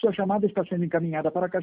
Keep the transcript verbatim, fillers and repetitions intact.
Sua chamada está sendo encaminhada para a caixa